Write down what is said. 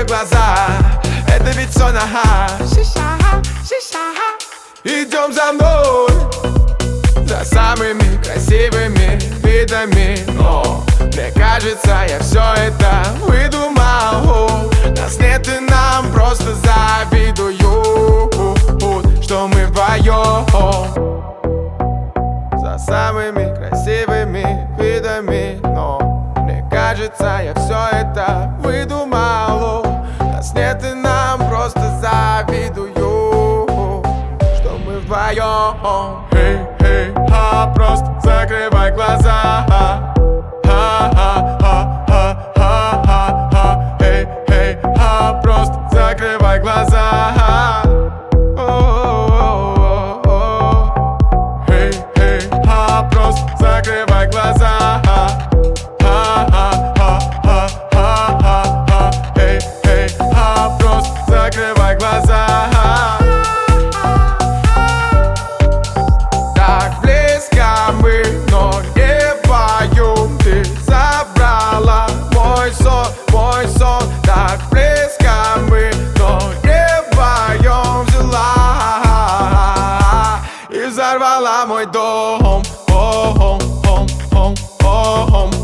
закрой глаза, это ведь сон, ага. Идем за мной, за самыми красивыми видами. Но мне кажется, я все это выдумал. Нас нет и нам просто завидуют, что мы вдвоем за самыми красивыми видами. Но мне кажется, я все это выдумал. Нас нет и нам просто завидуют, что мы вдвоем. Эй, эй, ха, просто закрывай глаза. Ха-ха-ха-ха-ха-ха. Эй, эй, ха, просто закрывай глаза. Эй, эй, ха, просто закрывай глаза. Ха-ха-ха-ха-ха-ха. Эй, эй, ха, просто закрывай глаза. Так близко мы, но не поем. Ты забрала мой сон, мой сон. Так близко мы, но не поем. Взяла и взорвала мой дом.